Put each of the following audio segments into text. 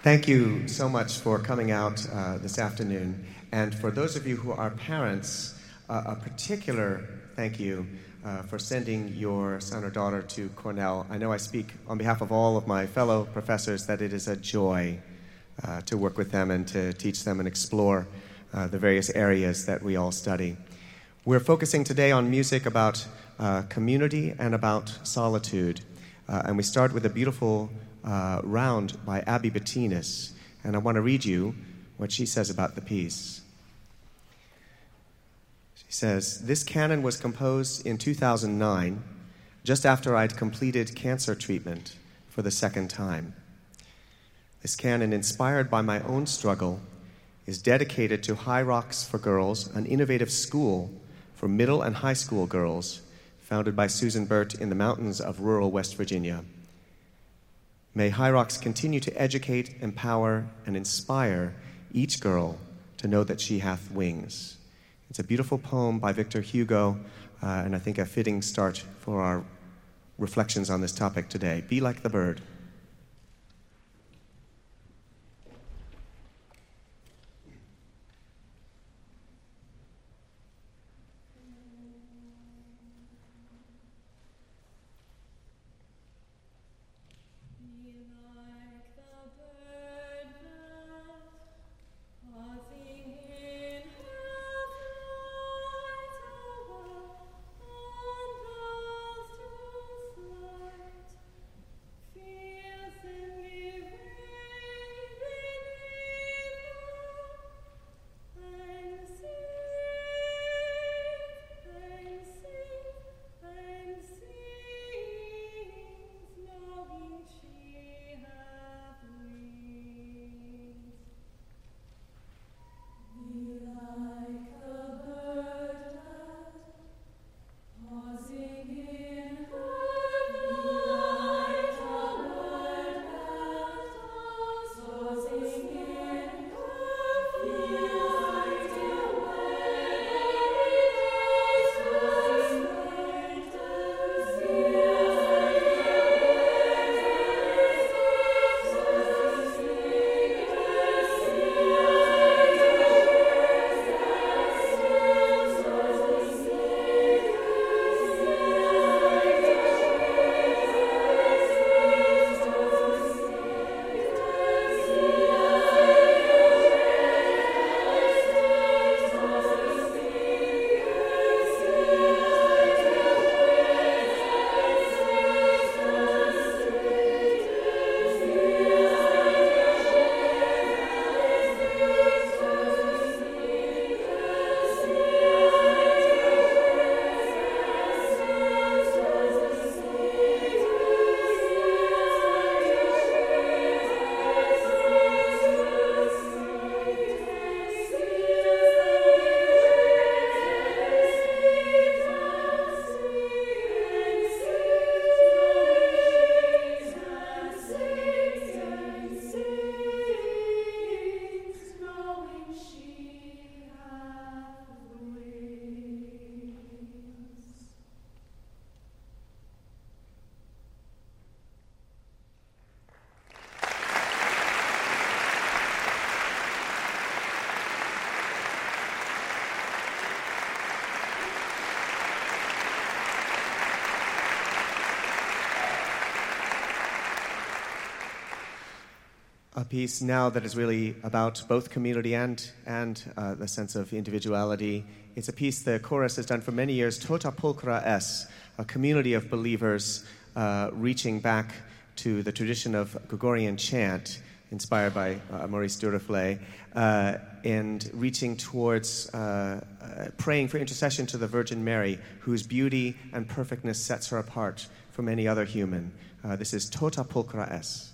Thank you so much for coming out this afternoon. And for those of you who are parents, a particular thank you for sending your son or daughter to Cornell. I know I speak on behalf of all of my fellow professors that it is a joy to work with them and to teach them and explore the various areas that we all study. We're focusing today on music about community and about solitude. And we start with a beautiful round by Abby Bettinas, and I want to read you what she says about the piece. She says, "This canon was composed in 2009, just after I'd completed cancer treatment for the second time. This canon, inspired by my own struggle, is dedicated to High Rocks for Girls, an innovative school for middle and high school girls founded by Susan Burt in the mountains of rural West Virginia. May High Rocks continue to educate, empower, and inspire each girl to know that she hath wings." It's a beautiful poem by Victor Hugo, and I think a fitting start for our reflections on this topic today. Be like the bird. A piece now that is really about both community and the sense of individuality. It's a piece the chorus has done for many years, Tota Pulchra Es, a community of believers reaching back to the tradition of Gregorian chant, inspired by Maurice Duruflé, and reaching towards praying for intercession to the Virgin Mary, whose beauty and perfectness sets her apart from any other human. This is Tota Pulchra Es.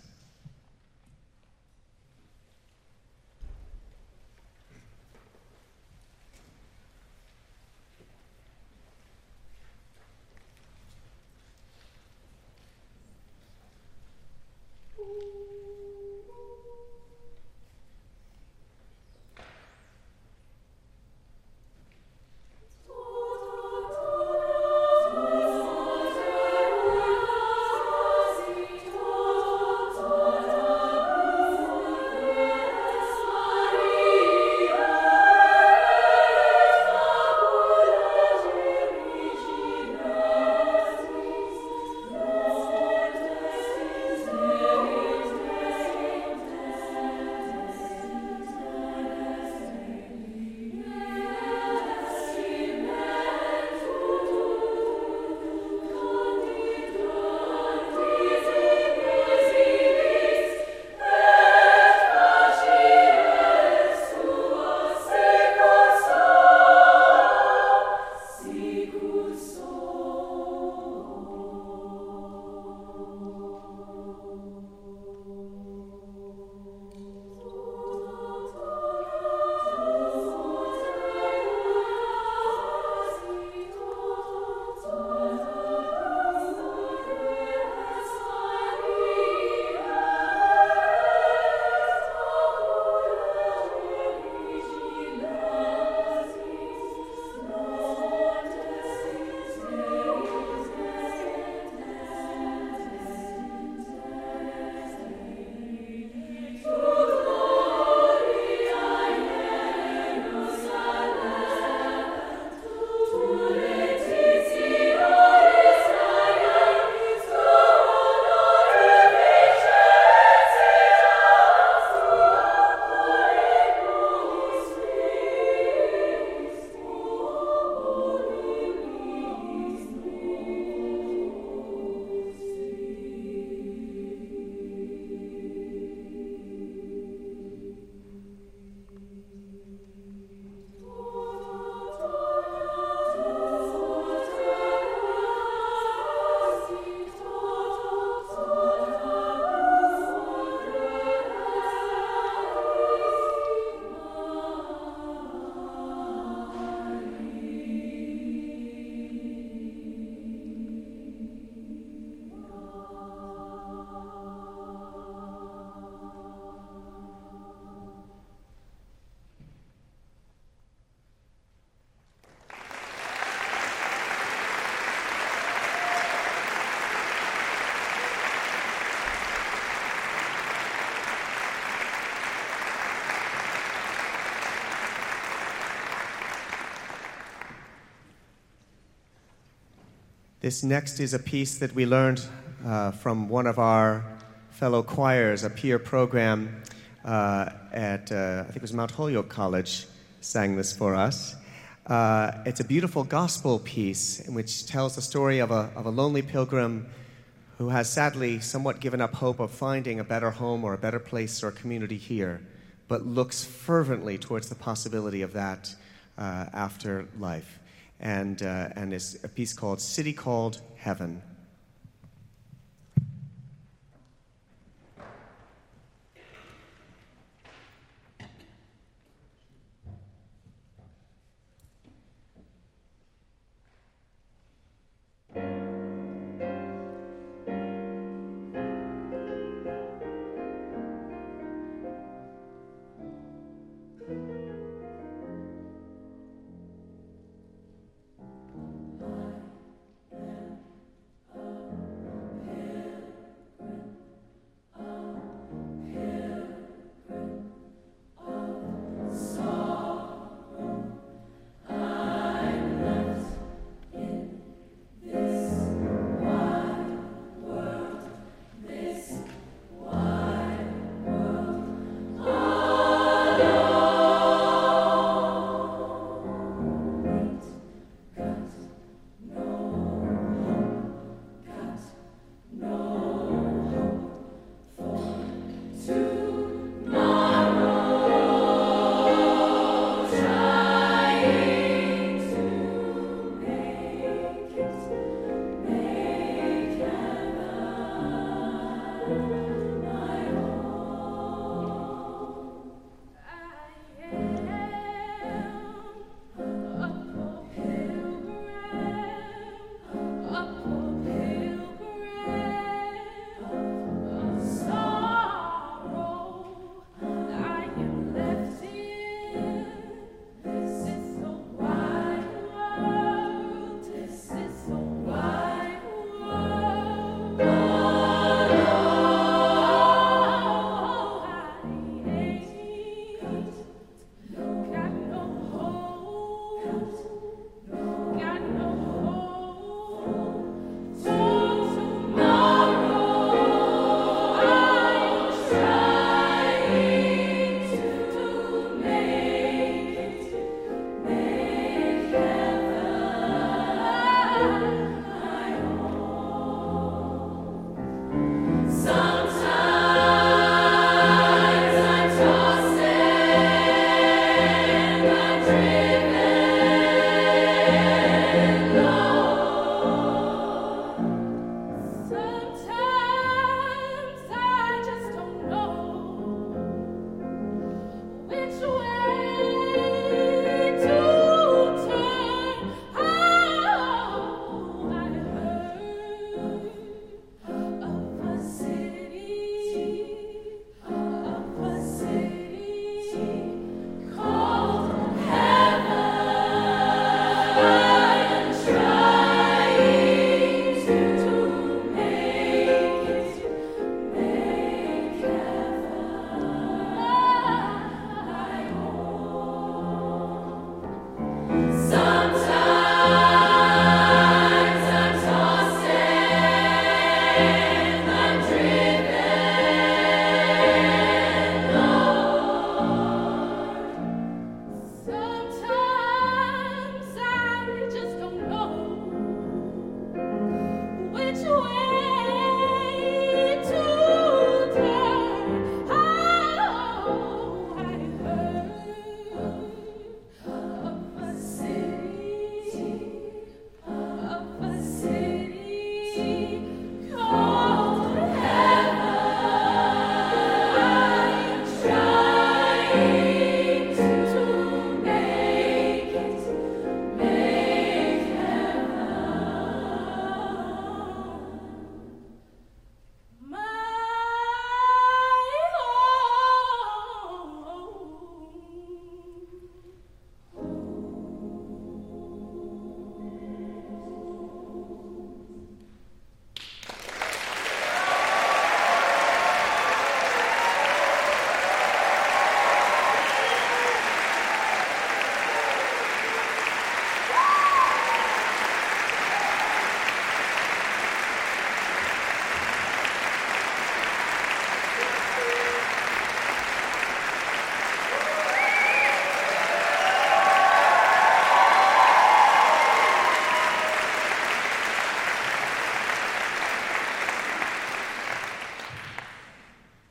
This next is a piece that we learned from one of our fellow choirs, a peer program at, I think it was Mount Holyoke College, sang this for us. It's a beautiful gospel piece in which tells the story of a lonely pilgrim who has sadly somewhat given up hope of finding a better home or a better place or community here, but looks fervently towards the possibility of that after life. And is a piece called City Called Heaven.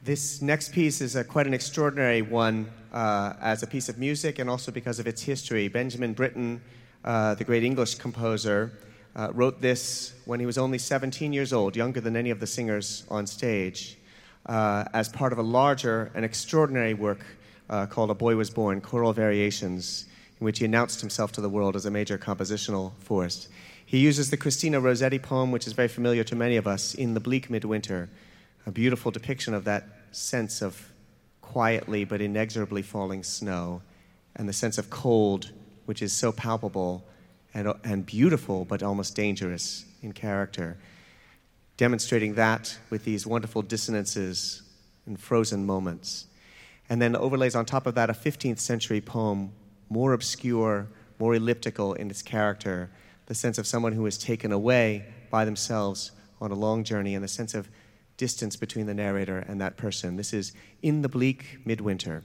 This next piece is quite an extraordinary one as a piece of music and also because of its history. Benjamin Britten, the great English composer, wrote this when he was only 17 years old, younger than any of the singers on stage, as part of a larger and extraordinary work called A Boy Was Born, Choral Variations, in which he announced himself to the world as a major compositional force. He uses the Christina Rossetti poem, which is very familiar to many of us, In the Bleak Midwinter, a beautiful depiction of that sense of quietly but inexorably falling snow, and the sense of cold, which is so palpable and beautiful but almost dangerous in character, demonstrating that with these wonderful dissonances and frozen moments. And then overlays on top of that a 15th century poem, more obscure, more elliptical in its character, the sense of someone who is taken away by themselves on a long journey, and the sense of distance between the narrator and that person. This is In the Bleak Midwinter.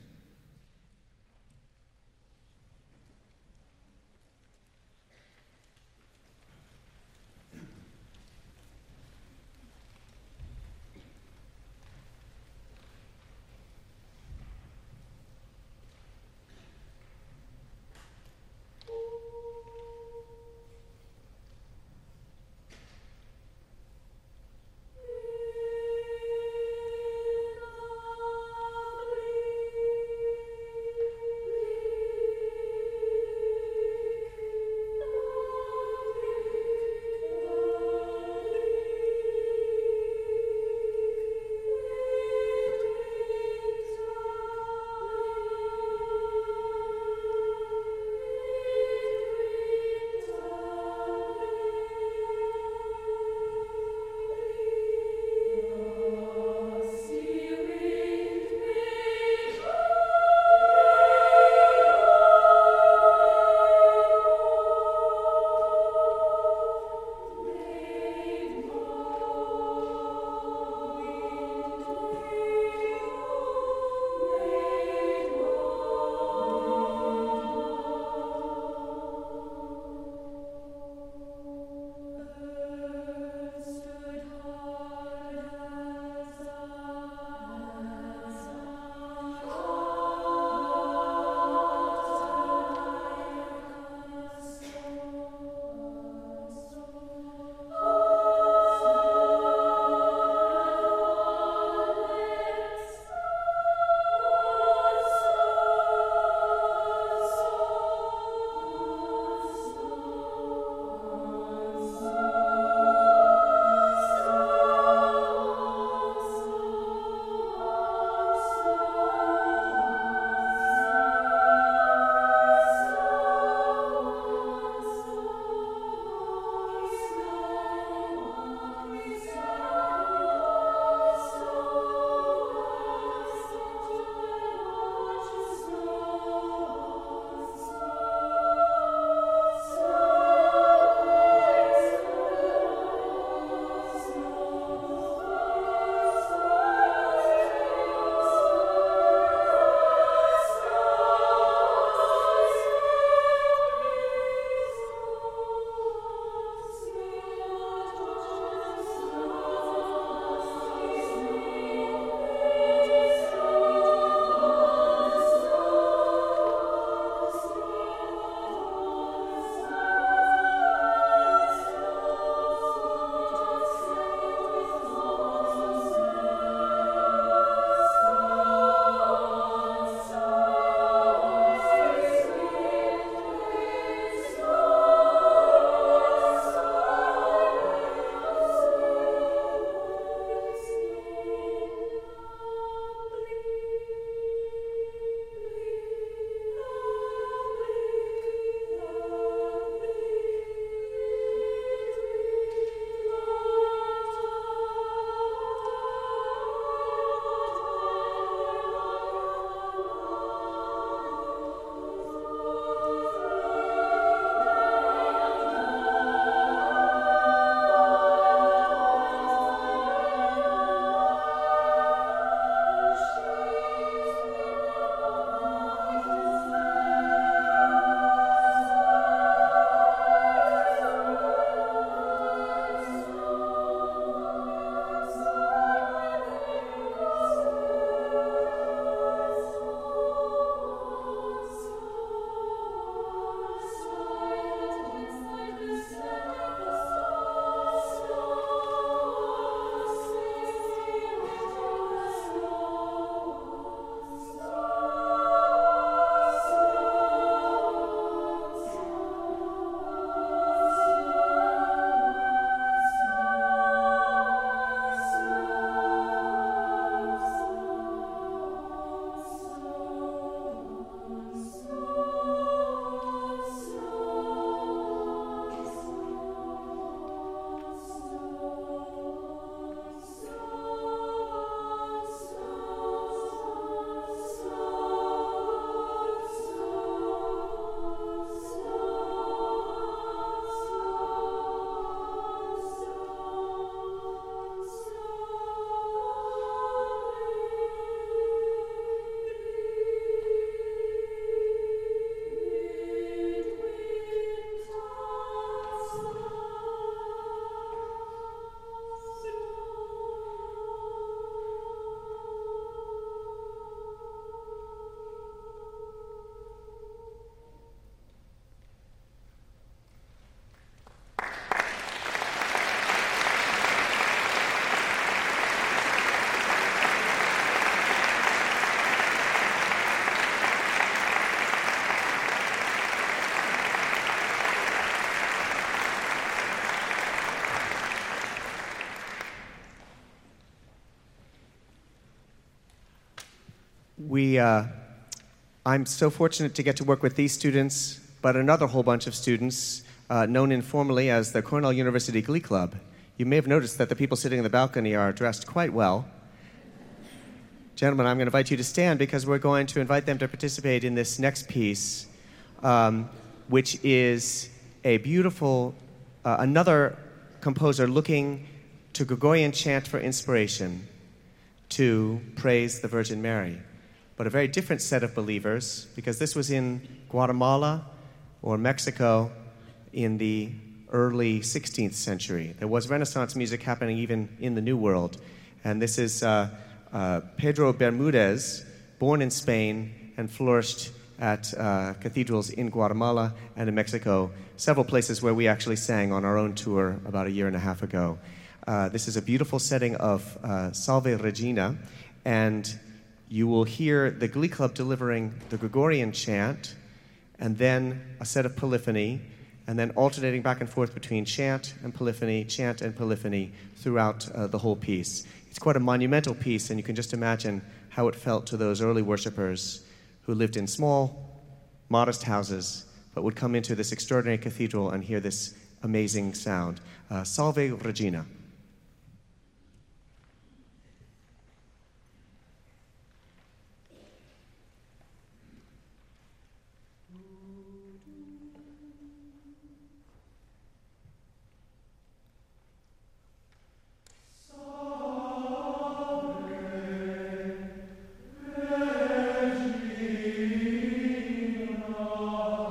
I'm so fortunate to get to work with these students, but another whole bunch of students known informally as the Cornell University Glee Club. You may have noticed that the people sitting in the balcony are dressed quite well. Gentlemen, I'm going to invite you to stand because we're going to invite them to participate in this next piece, which is a beautiful, another composer looking to Gregorian chant for inspiration to praise the Virgin Mary. But a very different set of believers, because this was in Guatemala or Mexico in the early 16th century. There was Renaissance music happening even in the New World. And this is Pedro Bermudez, born in Spain and flourished at cathedrals in Guatemala and in Mexico, several places where we actually sang on our own tour about a year and a half ago. This is a beautiful setting of Salve Regina, and you will hear the Glee Club delivering the Gregorian chant, and then a set of polyphony, and then alternating back and forth between chant and polyphony throughout the whole piece. It's quite a monumental piece, and you can just imagine how it felt to those early worshipers who lived in small, modest houses, but would come into this extraordinary cathedral and hear this amazing sound. Salve Regina.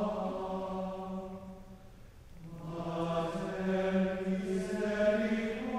Amen.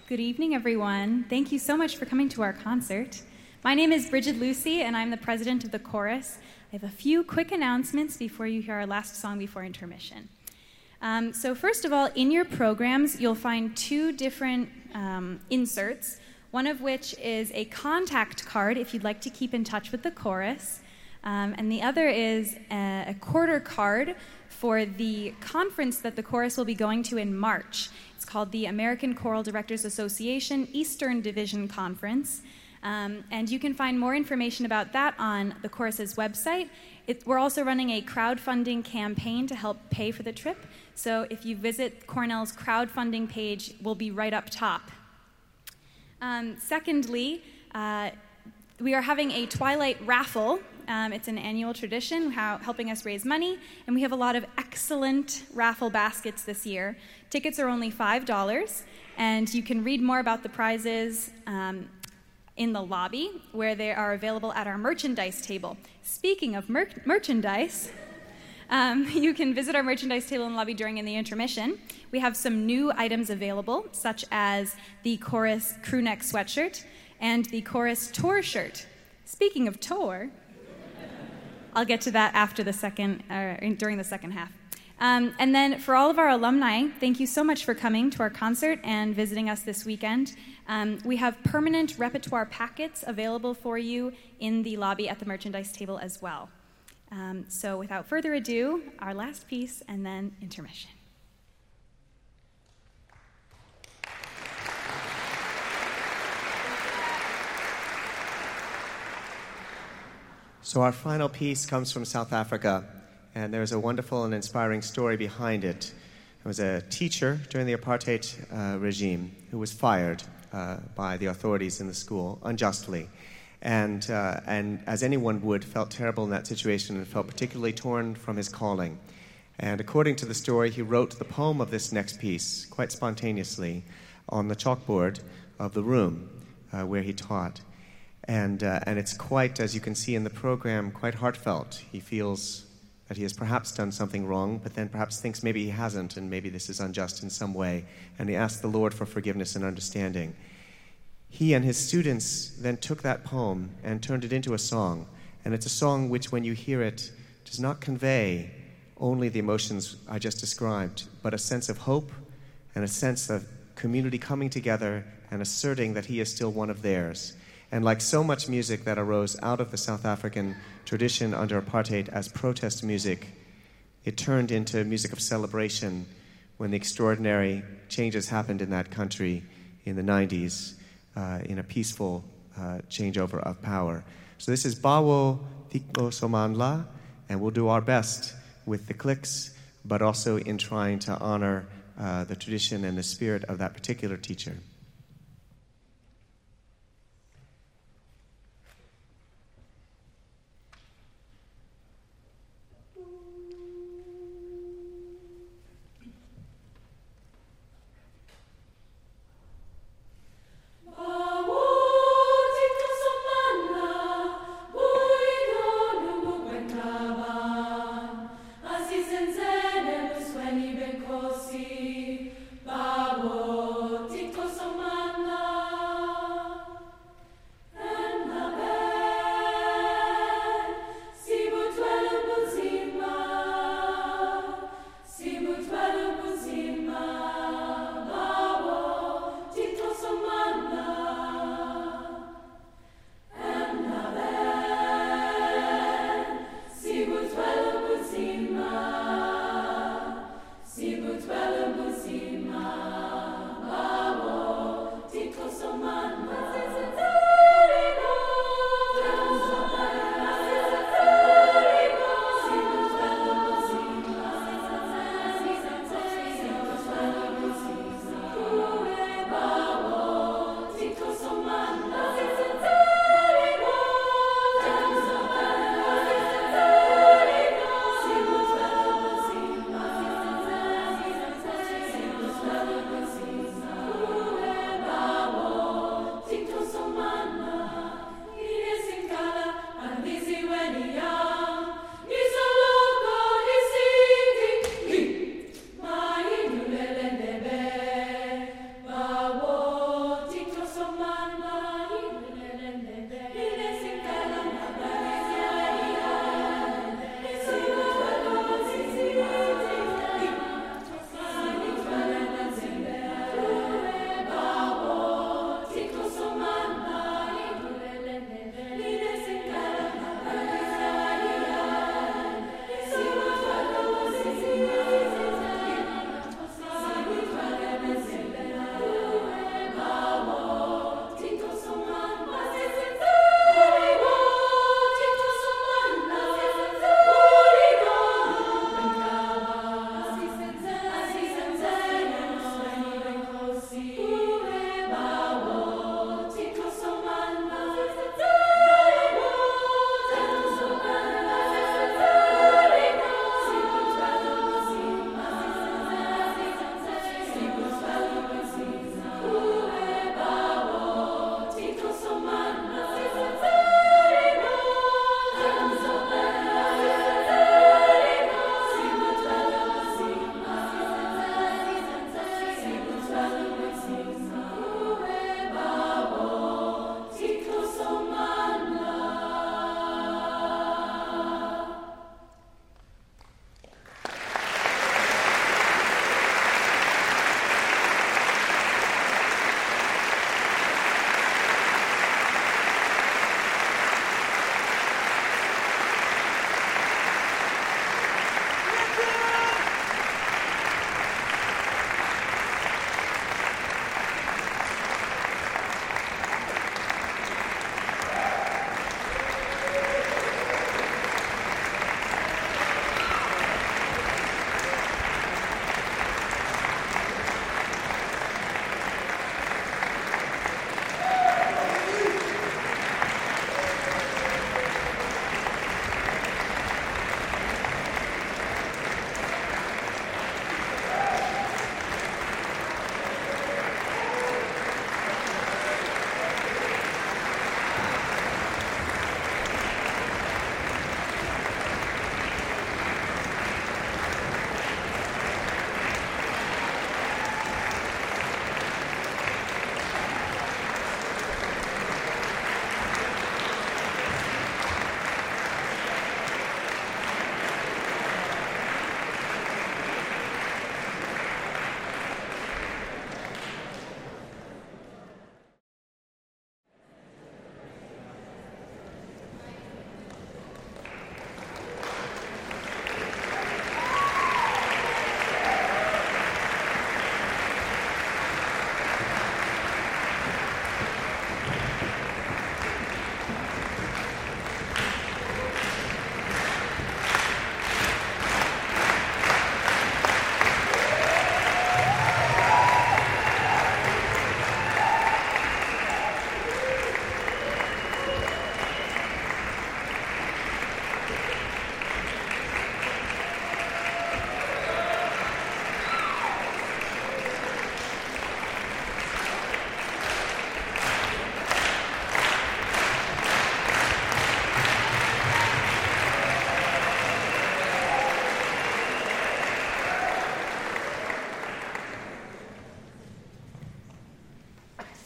Good evening, everyone. Thank you so much for coming to our concert. My name is Bridget Lucy, and I'm the president of the chorus. I have a few quick announcements before you hear our last song before intermission. So first of all, in your programs, you'll find two different inserts, one of which is a contact card if you'd like to keep in touch with the chorus, and the other is a quarter card for the conference that the chorus will be going to in March. It's called the American Choral Directors Association Eastern Division Conference, and you can find more information about that on the chorus's website. We're also running a crowdfunding campaign to help pay for the trip, so if you visit Cornell's crowdfunding page, we'll be right up top. Secondly, we are having a Twilight raffle. It's an annual tradition helping us raise money, and we have a lot of excellent raffle baskets this year. Tickets are only $5, and you can read more about the prizes in the lobby, where they are available at our merchandise table. Speaking of merchandise, you can visit our merchandise table in the lobby during the intermission. We have some new items available, such as the chorus crew neck sweatshirt and the chorus tour shirt. Speaking of tour, I'll get to that after during the second half. And then for all of our alumni, thank you so much for coming to our concert and visiting us this weekend. We have permanent repertoire packets available for you in the lobby at the merchandise table as well. So without further ado, our last piece and then intermission. So our final piece comes from South Africa, and there's a wonderful and inspiring story behind it. There was a teacher during the apartheid regime who was fired by the authorities in the school unjustly, and as anyone would, felt terrible in that situation and felt particularly torn from his calling. And according to the story, he wrote the poem of this next piece quite spontaneously on the chalkboard of the room where he taught. And it's quite, as you can see in the program, quite heartfelt. He feels that he has perhaps done something wrong, but then perhaps thinks maybe he hasn't, and maybe this is unjust in some way. And he asks the Lord for forgiveness and understanding. He and his students then took that poem and turned it into a song. And it's a song which, when you hear it, does not convey only the emotions I just described, but a sense of hope and a sense of community coming together and asserting that he is still one of theirs. And like so much music that arose out of the South African tradition under apartheid as protest music, it turned into music of celebration when the extraordinary changes happened in that country in the 90s in a peaceful changeover of power. So this is Bawo Tiko Somandla, and we'll do our best with the clicks, but also in trying to honor the tradition and the spirit of that particular teacher. Babo, Tito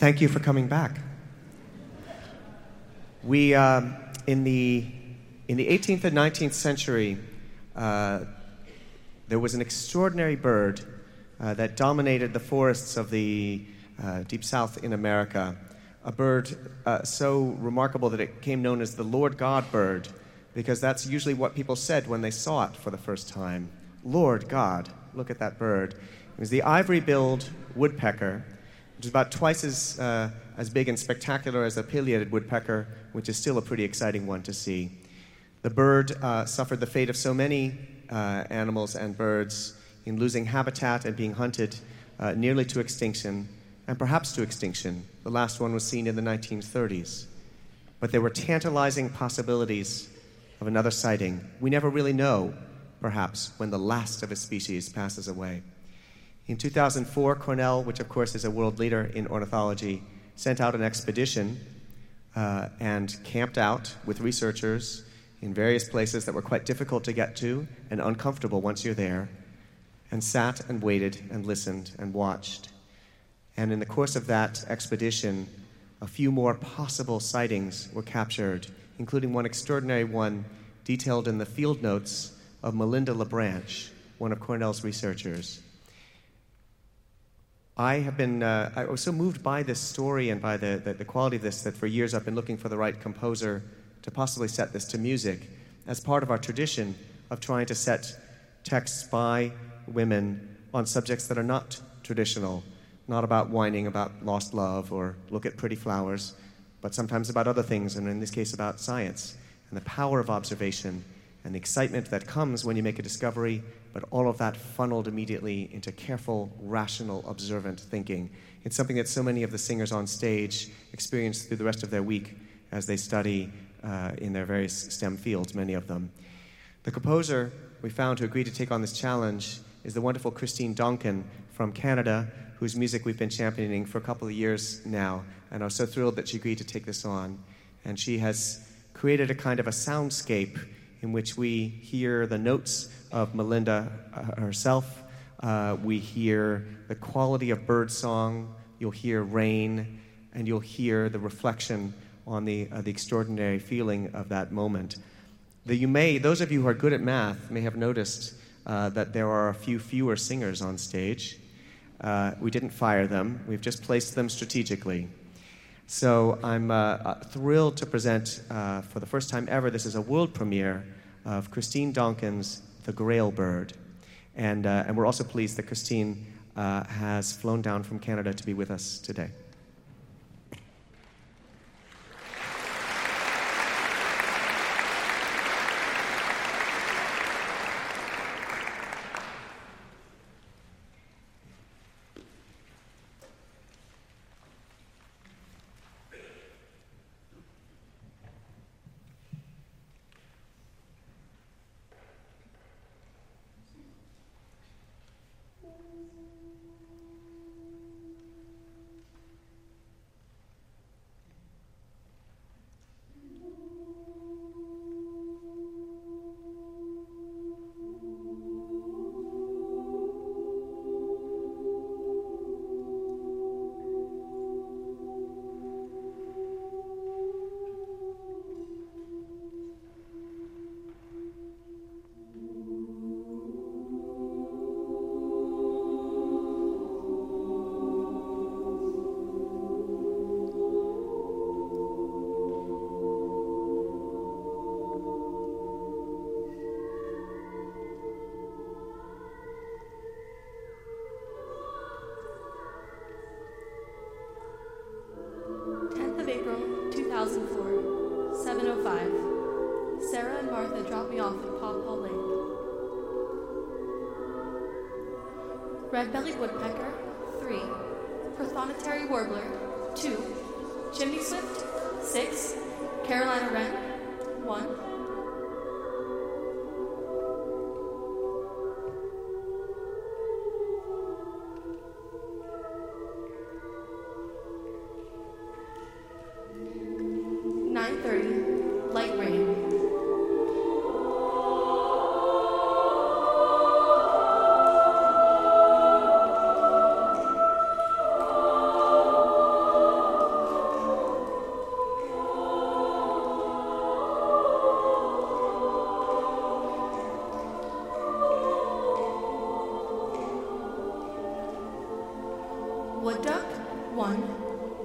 Thank you for coming back. We, in the 18th and 19th century, there was an extraordinary bird that dominated the forests of the Deep South in America, a bird so remarkable that it became known as the Lord God bird, because that's usually what people said when they saw it for the first time. Lord God, look at that bird. It was the ivory-billed woodpecker, which is about twice as big and spectacular as a pileated woodpecker, which is still a pretty exciting one to see. The bird suffered the fate of so many animals and birds in losing habitat and being hunted nearly to extinction, and perhaps to extinction. The last one was seen in the 1930s. But there were tantalizing possibilities of another sighting. We never really know, perhaps, when the last of a species passes away. In 2004, Cornell, which of course is a world leader in ornithology, sent out an expedition and camped out with researchers in various places that were quite difficult to get to and uncomfortable once you're there, and sat and waited and listened and watched. And in the course of that expedition, a few more possible sightings were captured, including one extraordinary one detailed in the field notes of Melinda LeBranch, one of Cornell's researchers. I was so moved by this story and by the quality of this that for years I've been looking for the right composer to possibly set this to music as part of our tradition of trying to set texts by women on subjects that are not traditional, not about whining about lost love or look at pretty flowers, but sometimes about other things, and in this case about science and the power of observation and the excitement that comes when you make a discovery, but all of that funneled immediately into careful, rational, observant thinking. It's something that so many of the singers on stage experience through the rest of their week as they study in their various STEM fields, many of them. The composer we found who agreed to take on this challenge is the wonderful Christine Donkin from Canada, whose music we've been championing for a couple of years now, and I was so thrilled that she agreed to take this on. And she has created a kind of a soundscape in which we hear the notes of Melinda herself, we hear the quality of birdsong, you'll hear rain, and you'll hear the reflection on the extraordinary feeling of that moment. Those of you who are good at math may have noticed that there are a few fewer singers on stage. We didn't fire them, we've just placed them strategically. So I'm thrilled to present, for the first time ever, this is a world premiere of Christine Donkin's The Grail Bird. And we're also pleased that Christine has flown down from Canada to be with us today. April 2004, 7:05. Sarah and Martha dropped me off at Paw Paw Lake. Red-bellied woodpecker, 3. Prothonotary warbler, 2. Chimney swift, 6. Carolina wren, 1. Light rain.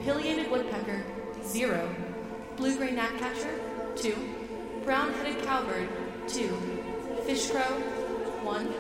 pileated woodpecker, 0. Blue-gray gnatcatcher, 2. Brown-headed cowbird, 2. Fish crow, 1.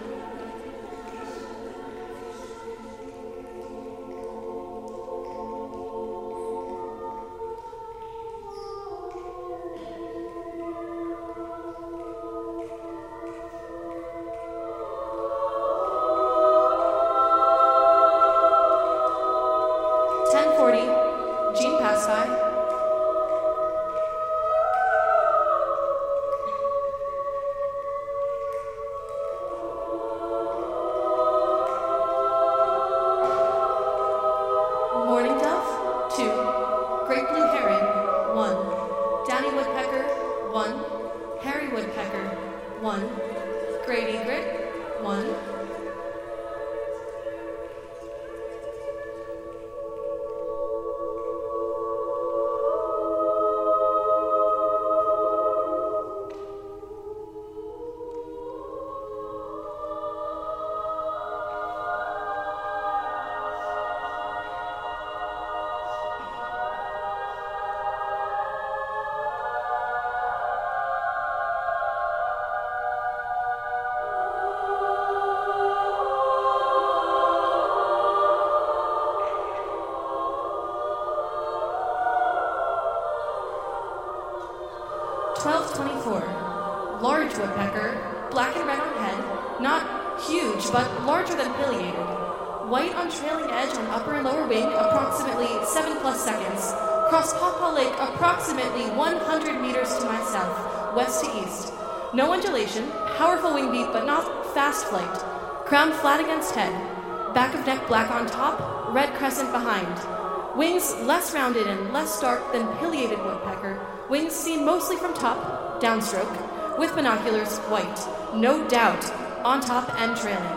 Large woodpecker, black and red on head, not huge, but larger than pileated. White on trailing edge on upper and lower wing, approximately 7+ seconds. Cross Pawpaw Lake, approximately 100 meters to my south, west to east. No undulation, powerful wing beat, but not fast flight. Crown flat against head. Back of neck black on top, red crescent behind. Wings less rounded and less dark than pileated woodpecker. Wings seen mostly from top, downstroke. With binoculars, white, no doubt, on top and trailing.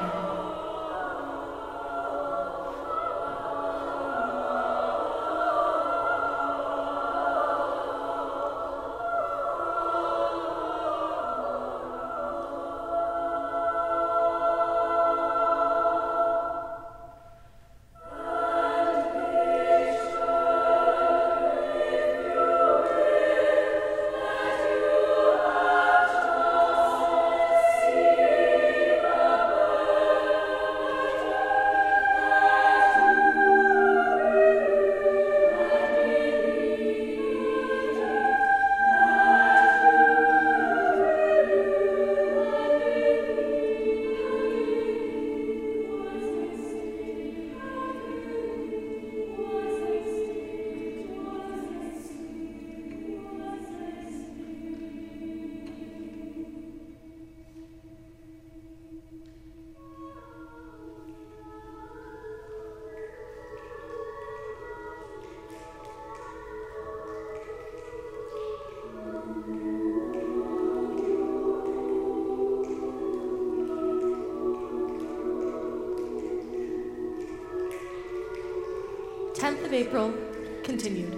April, continued.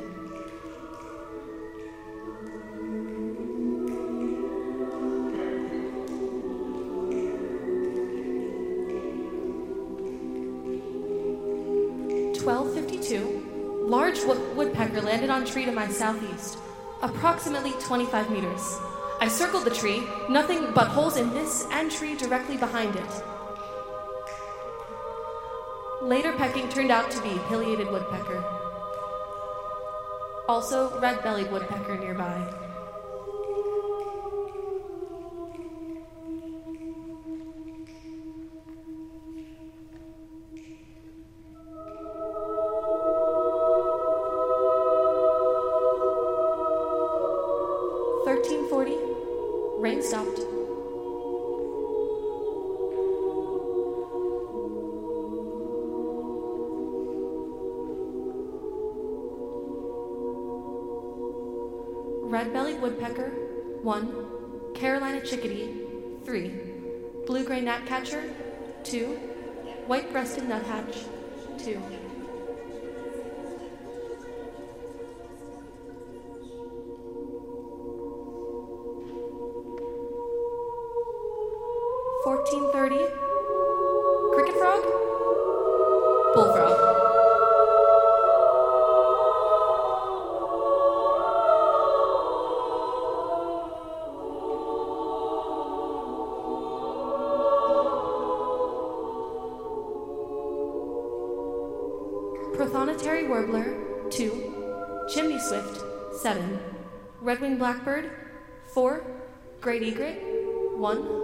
Large woodpecker landed on tree to my southeast, approximately 25 meters. I circled the tree, nothing but holes in this and tree directly behind it. Later pecking turned out to be pileated woodpecker. Also red-bellied woodpecker nearby. Rain stopped. Red-bellied woodpecker, 1. Carolina chickadee, 3. Blue-gray gnatcatcher, 2. White-breasted nuthatch, 2. Cricket frog, bullfrog. 2. Chimney swift, 7. Red-winged blackbird, 4. Great egret, 1.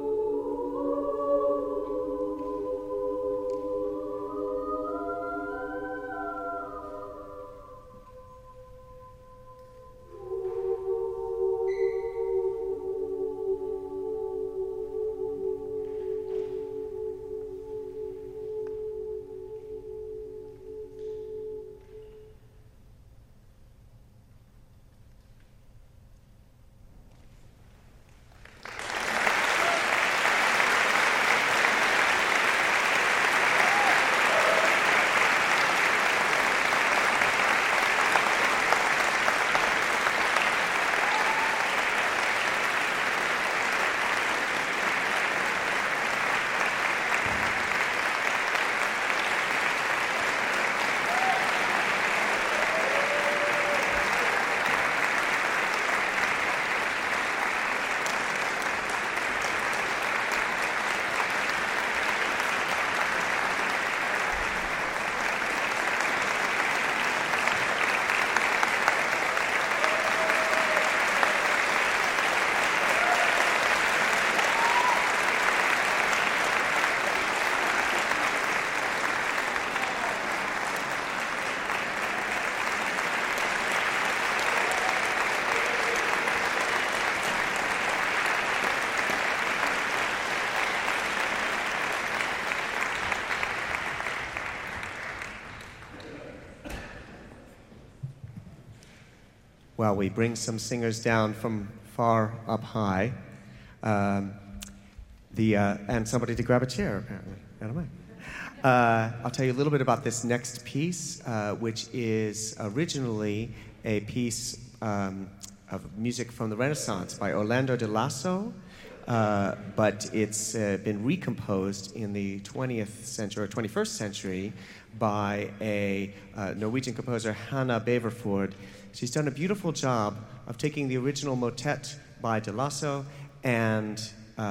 Well, we bring some singers down from far up high, and somebody to grab a chair, apparently. I don't mind. I'll tell you a little bit about this next piece, which is originally a piece of music from the Renaissance by Orlando de Lasso, but it's been recomposed in the 20th century or 21st century by a Norwegian composer, Hannah Beverford. She's done a beautiful job of taking the original motet by de Lasso and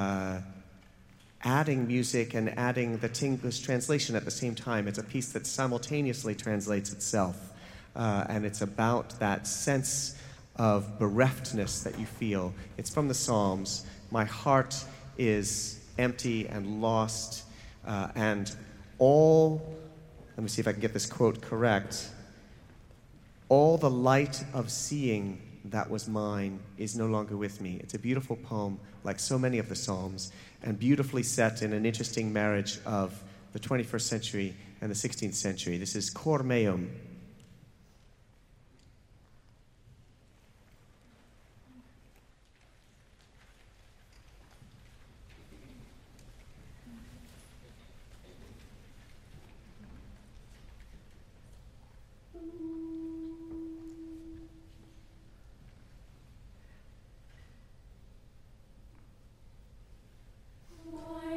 adding music and adding the English translation at the same time. It's a piece that simultaneously translates itself, and it's about that sense of bereftness that you feel. It's from the Psalms. My heart is empty and lost, and all, let me see if I can get this quote correct, all the light of seeing that was mine is no longer with me. It's a beautiful poem, like so many of the Psalms, and beautifully set in an interesting marriage of the 21st century and the 16th century. This is Cor Meum.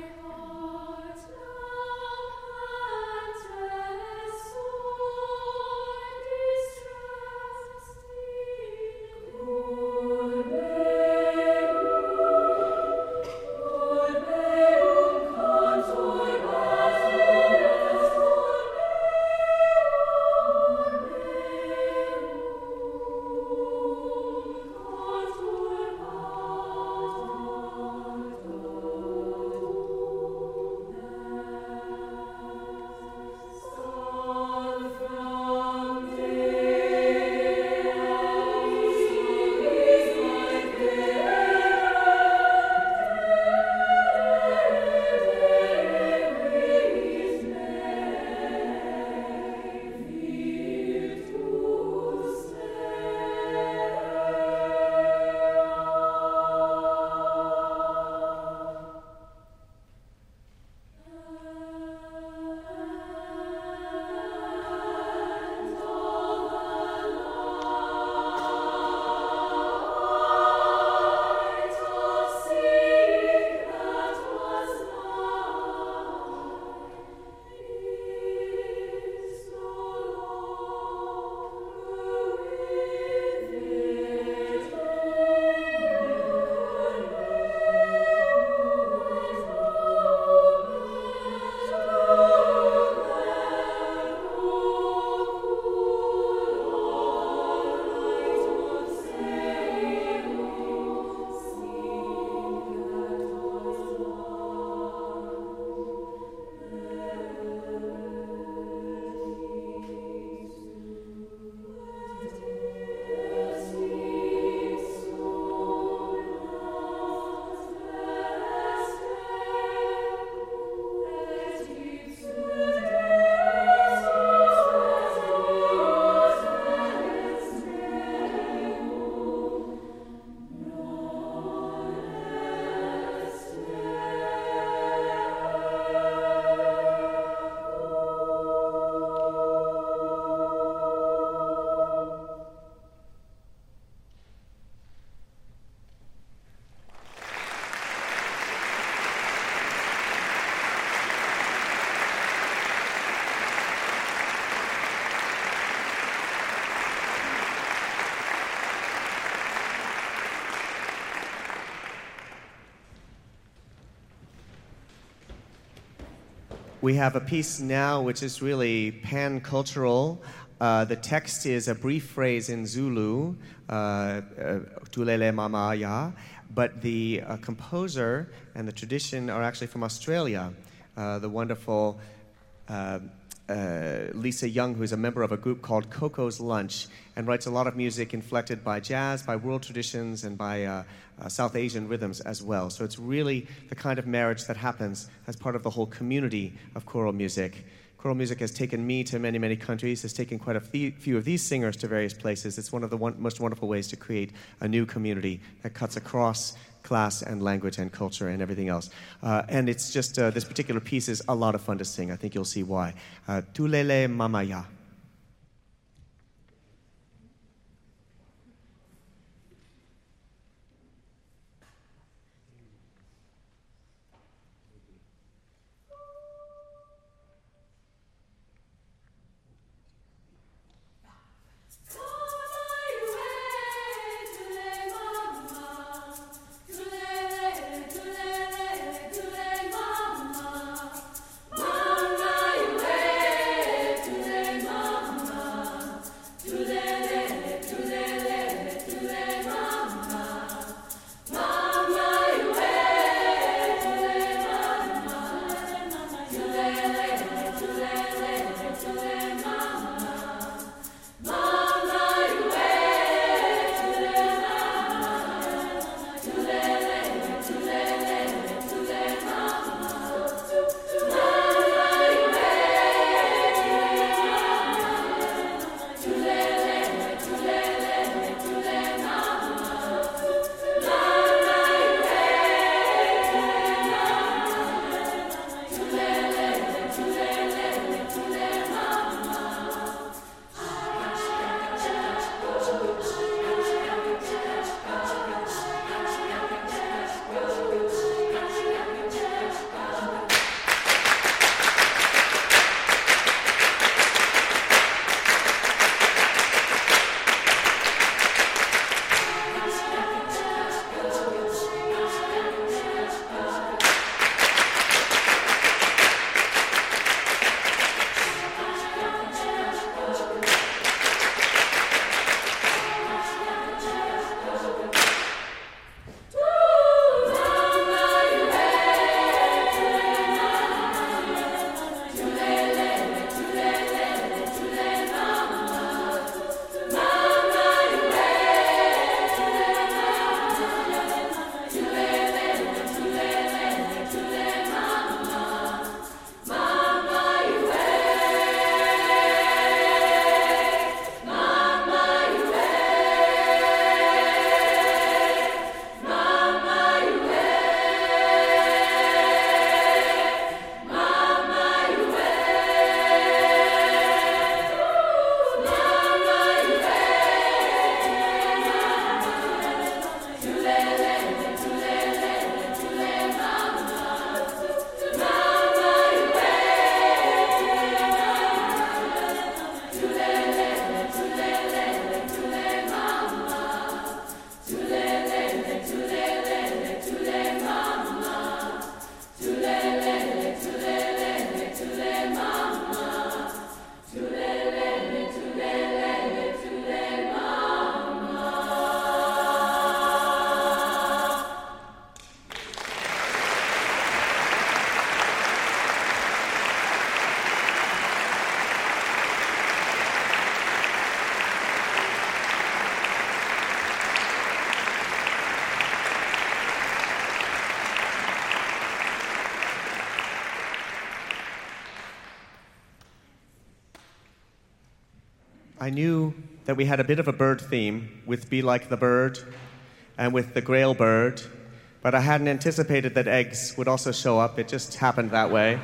Soul We have a piece now which is really pan-cultural. The text is a brief phrase in Zulu, Tulele Mama Ya, but the composer and the tradition are actually from Australia. The wonderful Lisa Young, who's a member of a group called Coco's Lunch, and writes a lot of music inflected by jazz, by world traditions, and by South Asian rhythms as well. So it's really the kind of marriage that happens as part of the whole community of choral music. Choral music has taken me to many, many countries, has taken quite a few of these singers to various places. It's one of the most wonderful ways to create a new community that cuts across class and language and culture and everything else. And it's just, this particular piece is a lot of fun to sing. I think you'll see why. Tulele Mamaya. I knew that we had a bit of a bird theme with Be Like the Bird and with the Grail Bird, but I hadn't anticipated that eggs would also show up. It just happened that way.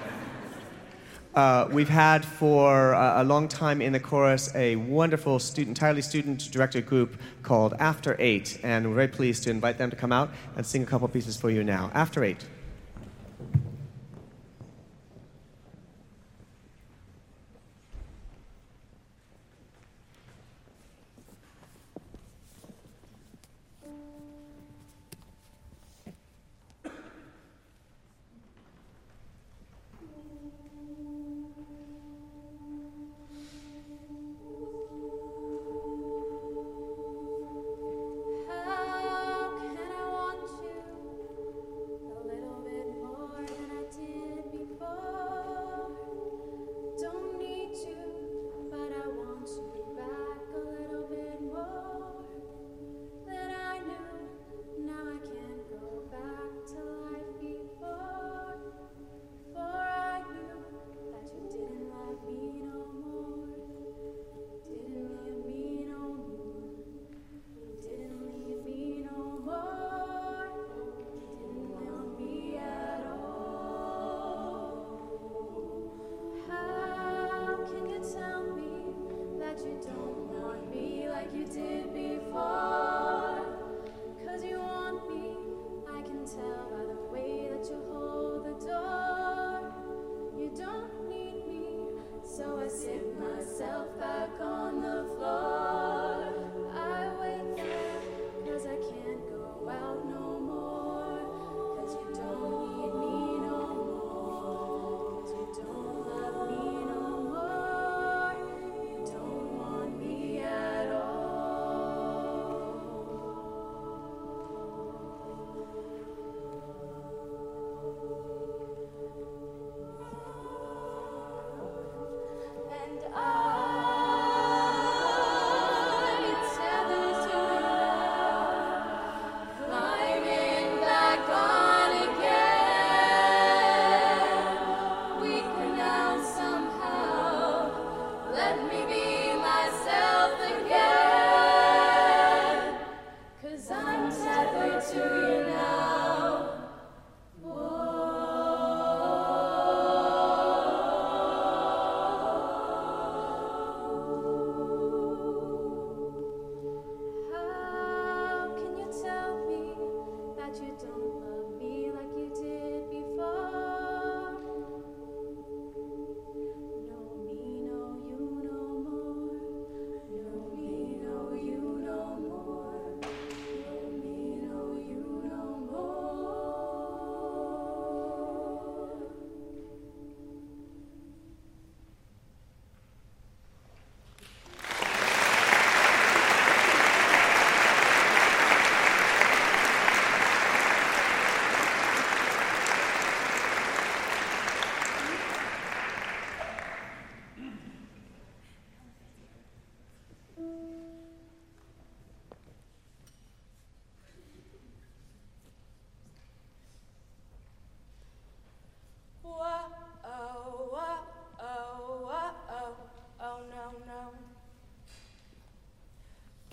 We've had for a long time in the chorus a wonderful entirely student-directed group called After Eight, and we're very pleased to invite them to come out and sing a couple pieces for you now. After Eight.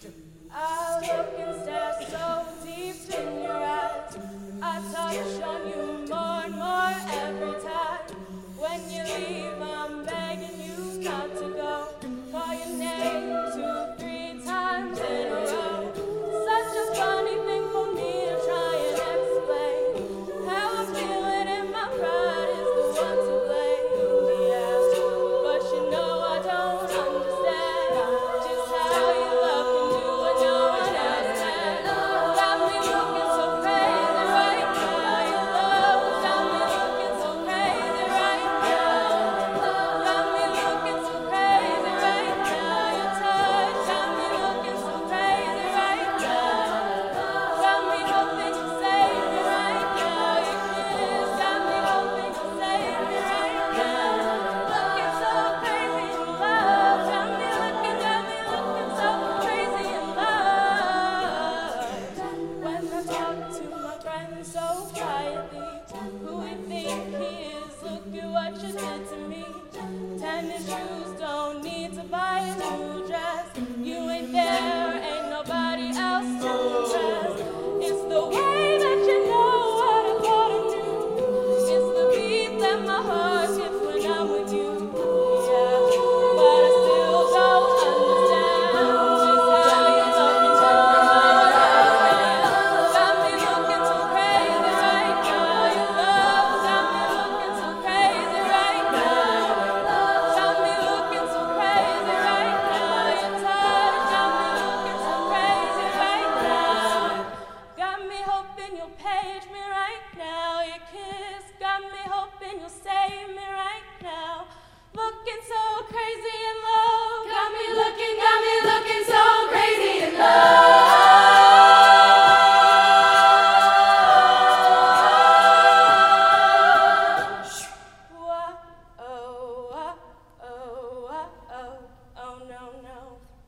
I look and stare so deep in your eyes. I touch on you more and more every time. When you leave, I'm begging you not to go. Call your name 2-3 times in a row. Such a funny thing for me to try and explain. How I'm feeling and my pride is the one to blame. Yeah, but you know I don't understand just how you love can do what no one else can. Got me looking so crazy right now. Your love got me looking so crazy right now. Got me looking so crazy right now. Your touch got me looking so crazy right now. Got me hoping you save me right now. Your kiss got me hoping you save me right now. Looking so crazy in love. Got me looking so crazy in love. When I talk to my friends so quietly, who we think he is? Look at what you did to me. Tennis shoes, don't need to buy a new dress. You ain't there, ain't nobody else to impress. It's the way that you know what I thought I knew. It's the beat that my heart gets when I'm with you. Yeah, but I still don't understand just how you love me when no one else can. Got me looking so crazy right now. Your love got me looking so crazy right now. Got me looking so crazy right now. Your touch got me looking so crazy right now. Got me hoping you'll page me right now. Your kiss got me hoping you'll save me right now. Looking so crazy in love. Got me looking so crazy in love. Whoa, oh, oh, oh, oh, oh, oh, no, no.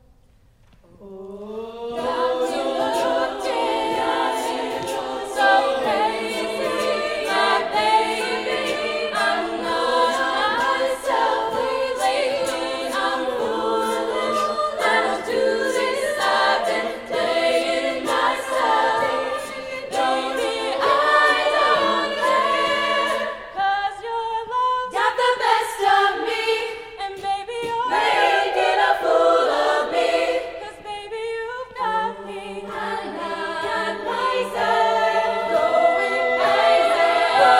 Got me looking so crazy, my baby. I'm not myself lately. I'm foolish. I don't do this. I've been playing myself. Baby, I don't care. 'Cause your love got the best of me. And baby, you're making a fool of me. 'Cause baby, you've got me. I'm not myself. Going crazy.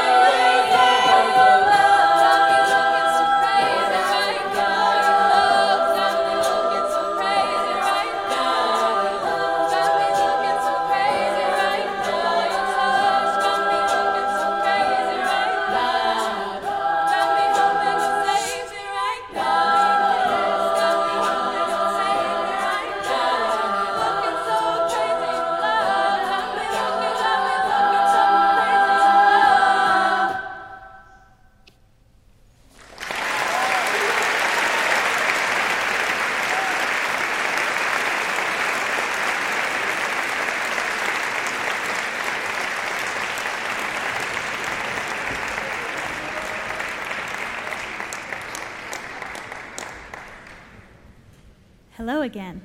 Got me looking so crazy right now. Your love got me looking so crazy right now. Got me looking so crazy right now. Your touch got me looking so crazy right now. Got me hoping you save me right now. Your kiss got me hoping you save me right now. Looking so crazy in love. Got me looking so crazy in love. Hello again.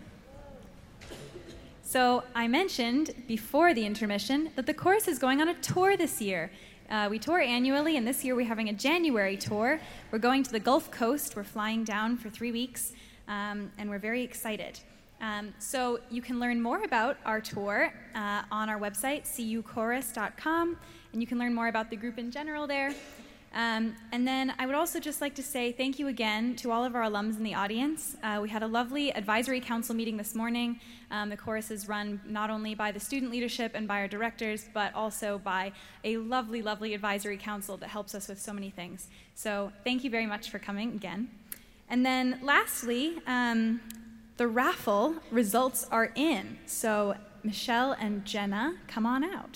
So I mentioned before the intermission that the chorus is going on a tour this year. We tour annually, and this year we're having a January tour. We're going to the Gulf Coast. We're flying down for 3 weeks, and we're very excited. So you can learn more about our tour on our website, cuchorus.com, and you can learn more about the group in general there. And then I would also just like to say thank you again to all of our alums in the audience. We had a lovely advisory council meeting this morning. The chorus is run not only by the student leadership and by our directors, but also by a lovely, lovely advisory council that helps us with so many things. So thank you very much for coming again. And then lastly, the raffle results are in. So Michelle and Jenna, come on out.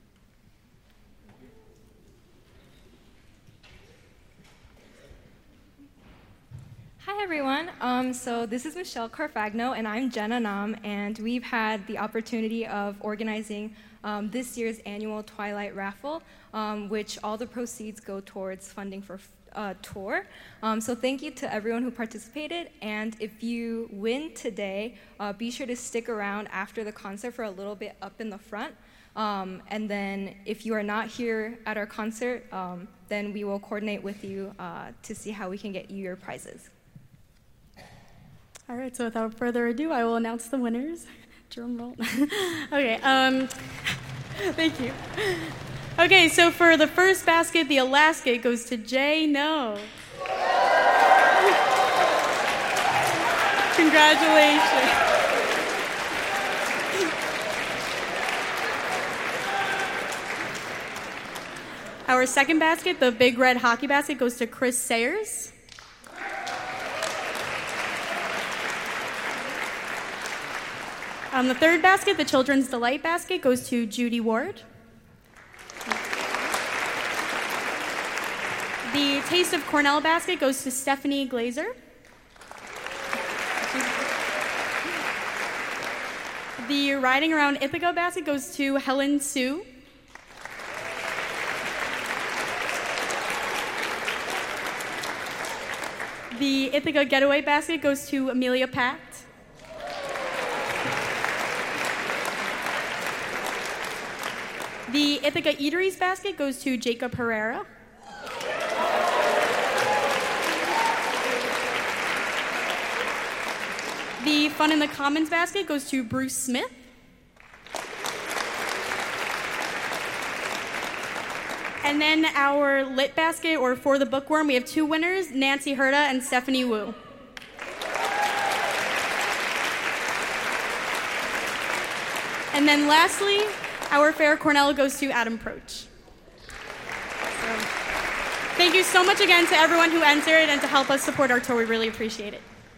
Hi everyone, so this is Michelle Carfagno and I'm Jenna Nam, and we've had the opportunity of organizing this year's annual Twilight Raffle, which all the proceeds go towards funding for tour. So thank you to everyone who participated. And if you win today, be sure to stick around after the concert for a little bit up in the front. And then if you are not here at our concert, then we will coordinate with you to see how we can get you your prizes. All right, so without further ado, I will announce the winners. Drum roll. Okay, thank you. Okay, so for the first basket, the Alaska goes to Jay No. Congratulations. Our second basket, the big red hockey basket, goes to Chris Sayers. The third basket, the Children's Delight basket, goes to Judy Ward. The Taste of Cornell basket goes to Stephanie Glazer. The Riding Around Ithaca basket goes to Helen Sue. The Ithaca Getaway basket goes to Amelia Patt. The Ithaca Eateries basket goes to Jacob Herrera. The Fun in the Commons basket goes to Bruce Smith. And then our Lit basket, or For the Bookworm, we have two winners, Nancy Herda and Stephanie Wu. And then lastly, our Fair Cornell goes to Adam Proch. Thank you so much again to everyone who entered and to help us support our tour. We really appreciate it.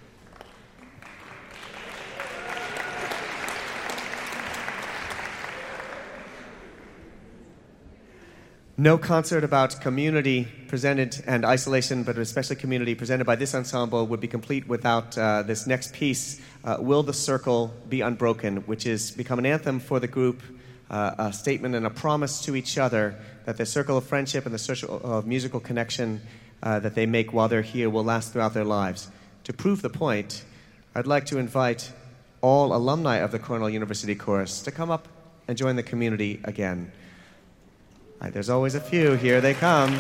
No concert about community presented and isolation, but especially community presented by this ensemble would be complete without this next piece, Will the Circle Be Unbroken, which has become an anthem for the group, a statement and a promise to each other that the circle of friendship and the circle of musical connection that they make while they're here will last throughout their lives. To prove the point, I'd like to invite all alumni of the Cornell University Chorus to come up and join the community again. There's always a few. Here they come.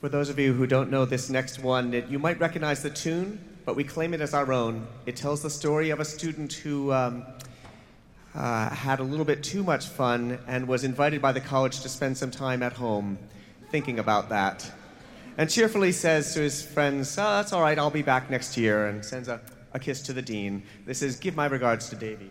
For those of you who don't know this next one, you might recognize the tune, but we claim it as our own. It tells the story of a student who had a little bit too much fun and was invited by the college to spend some time at home thinking about that. And cheerfully says to his friends, "Oh, that's all right, I'll be back next year," and sends a kiss to the dean. This is Give My Regards to Davy.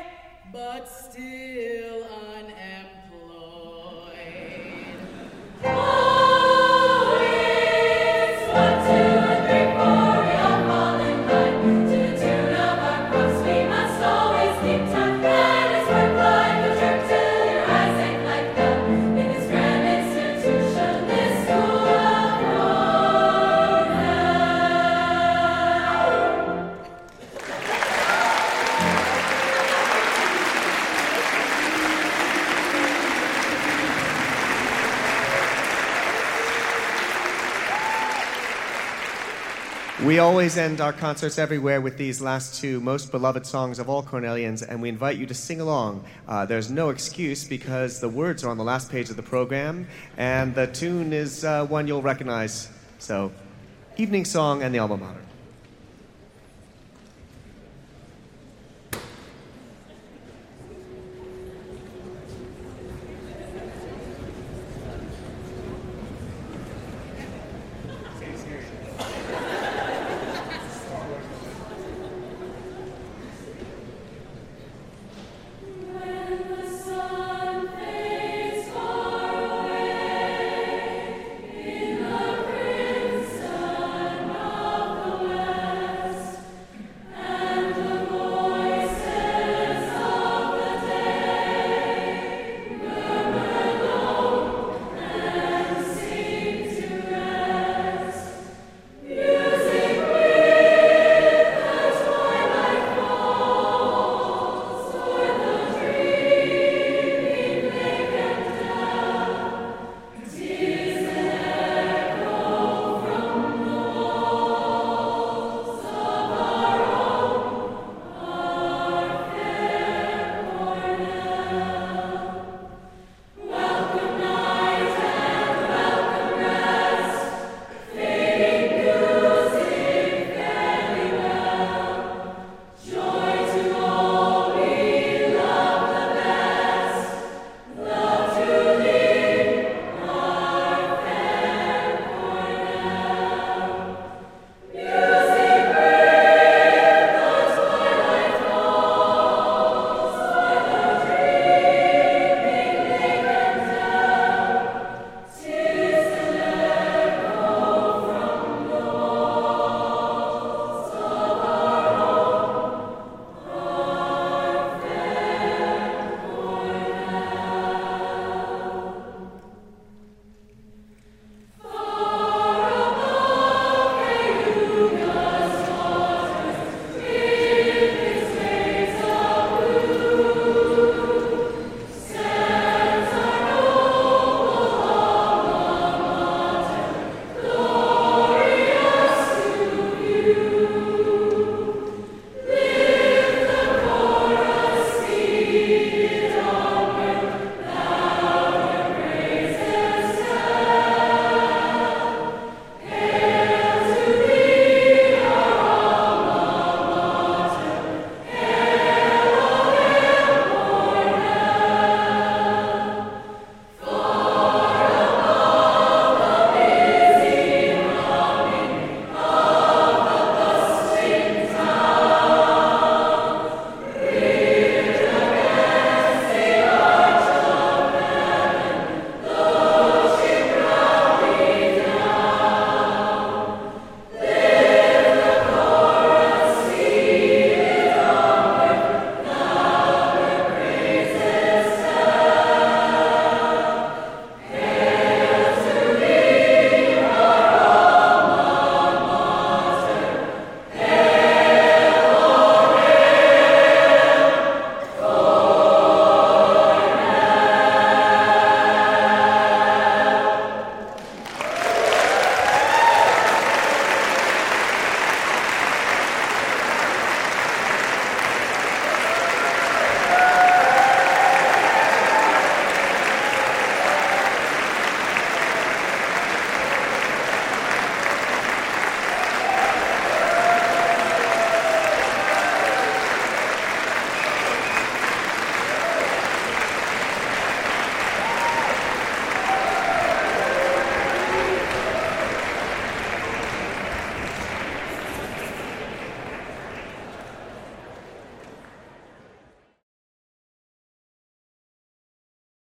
but still unemployed. We always end our concerts everywhere with these last two most beloved songs of all Cornellians, and we invite you to sing along. There's no excuse because the words are on the last page of the program, and the tune is one you'll recognize. So, Evening Song and the Alma Mater.